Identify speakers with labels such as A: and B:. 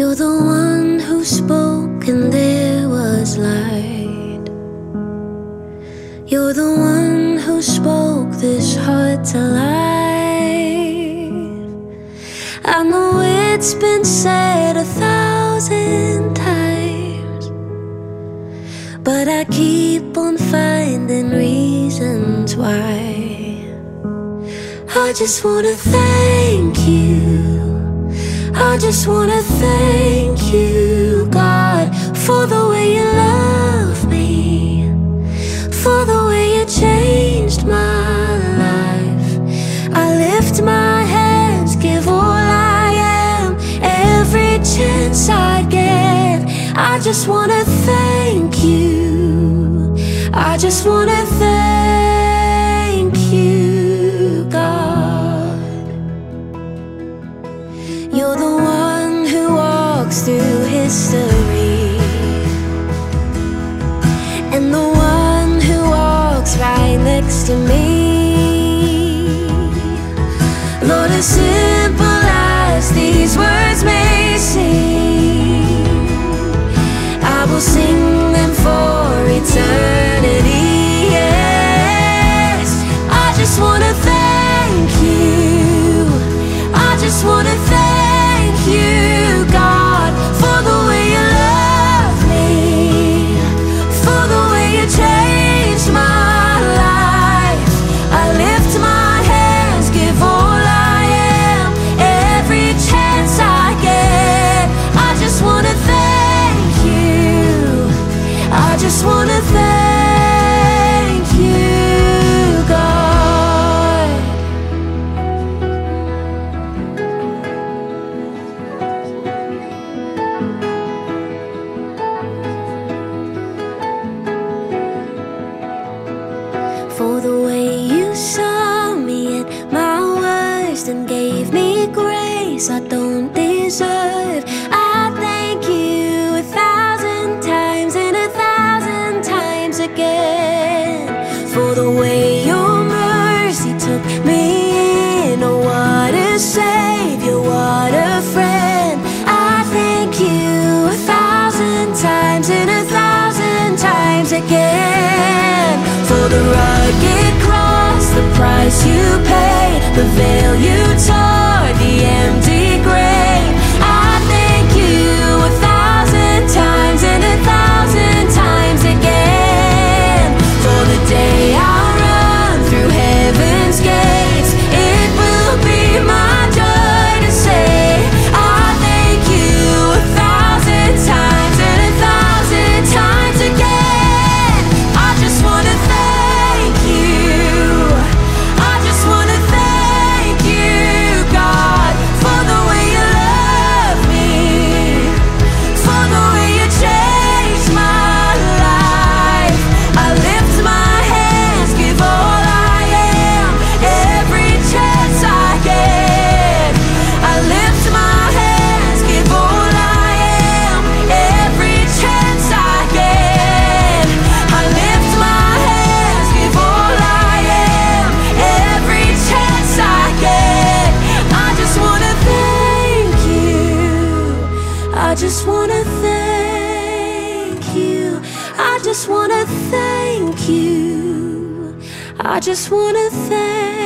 A: You're the one who spoke and there was light. You're the one who spoke this heart to life. I know it's been said 1,000 times, but I keep on finding reasons why. I just wanna thank you. I just wanna thank you, God, for the way you love me, for the way you changed my life. I lift my hands, give all I am, every chance I get. I just wanna thank you. I just wanna thank you, God. You're the one who walks through history, and the one who walks right next to me. Lord, as simple as these words may seem, I will sing them for eternity. Yes, I just wanna thank you. I just wanna thank you, God, for the way you love me, for the way you changed my life. I lift my hands, give all I am, every chance I get. I just wanna thank you. I just wanna thank you, God. For the way you saw me at my worst and gave me grace I don't deserve. I thank you 1,000 times and 1,000 times again. For the way your mercy took me in. Oh, what a savior, what a friend. I thank you 1,000 times and 1,000 times again. For the rugged cross, the price you paid, the veil you tore, the empty grave. I thank you 1,000 times and 1,000 times again. For the day I'll run through heaven's gates, it will be my joy to say, I thank you 1,000 times and 1,000 times again. I just wanna thank you. I just wanna thank you, God, for the way you love me, for the way you changed my life. I lift my hands, give all I am, every chance I get. I lift my hands, give all I am, every chance I get. I lift my hands, give all I am, every chance I get. I just wanna thank you. I just wanna thank you. I just wanna thank you. I just wanna thank